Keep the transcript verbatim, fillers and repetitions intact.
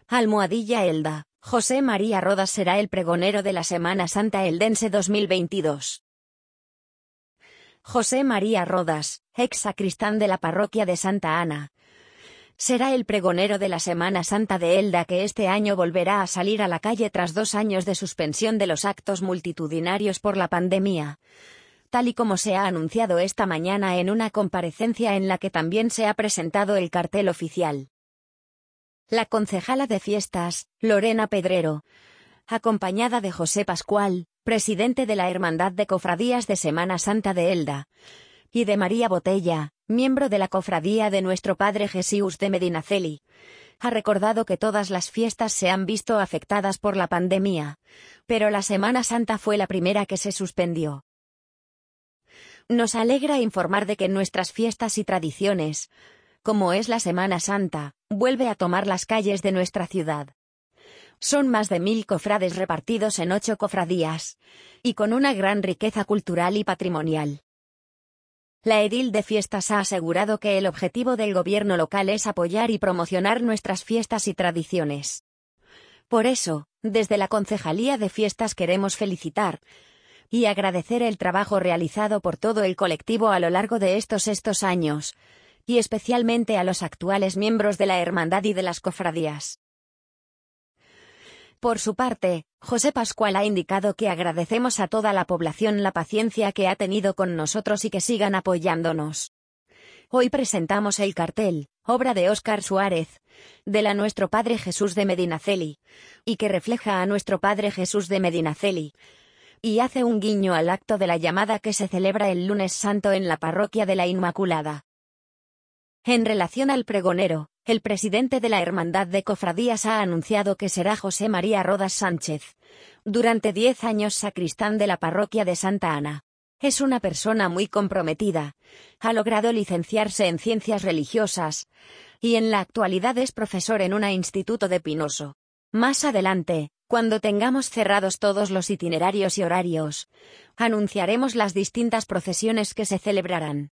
Almohadilla Elda, José María Rodas será el pregonero de la Semana Santa Eldense dos mil veintidós. José María Rodas, ex sacristán de la parroquia de Santa Ana, será el pregonero de la Semana Santa de Elda, que este año volverá a salir a la calle tras dos años de suspensión de los actos multitudinarios por la pandemia, tal y como se ha anunciado esta mañana en una comparecencia en la que también se ha presentado el cartel oficial. La concejala de fiestas, Lorena Pedrero, acompañada de José Pascual, presidente de la Hermandad de Cofradías de Semana Santa de Elda, y de María Botella, miembro de la Cofradía de Nuestro Padre Jesús de Medinaceli, ha recordado que todas las fiestas se han visto afectadas por la pandemia, pero la Semana Santa fue la primera que se suspendió. Nos alegra informar de que nuestras fiestas y tradiciones, como es la Semana Santa, vuelve a tomar las calles de nuestra ciudad. Son más de mil cofrades repartidos en ocho cofradías, y con una gran riqueza cultural y patrimonial. La edil de fiestas ha asegurado que el objetivo del gobierno local es apoyar y promocionar nuestras fiestas y tradiciones. Por eso, desde la Concejalía de Fiestas queremos felicitar y agradecer el trabajo realizado por todo el colectivo a lo largo de estos estos años, y especialmente a los actuales miembros de la Hermandad y de las cofradías. Por su parte, José Pascual ha indicado que agradecemos a toda la población la paciencia que ha tenido con nosotros y que sigan apoyándonos. Hoy presentamos el cartel, obra de Óscar Suárez, de la Nuestro Padre Jesús de Medinaceli, y que refleja a Nuestro Padre Jesús de Medinaceli, y hace un guiño al acto de la llamada que se celebra el lunes santo en la parroquia de la Inmaculada. En relación al pregonero, el presidente de la Hermandad de Cofradías ha anunciado que será José María Rodas Sánchez, durante diez años sacristán de la parroquia de Santa Ana. Es una persona muy comprometida, ha logrado licenciarse en ciencias religiosas, y en la actualidad es profesor en un instituto de Pinoso. Más adelante, cuando tengamos cerrados todos los itinerarios y horarios, anunciaremos las distintas procesiones que se celebrarán.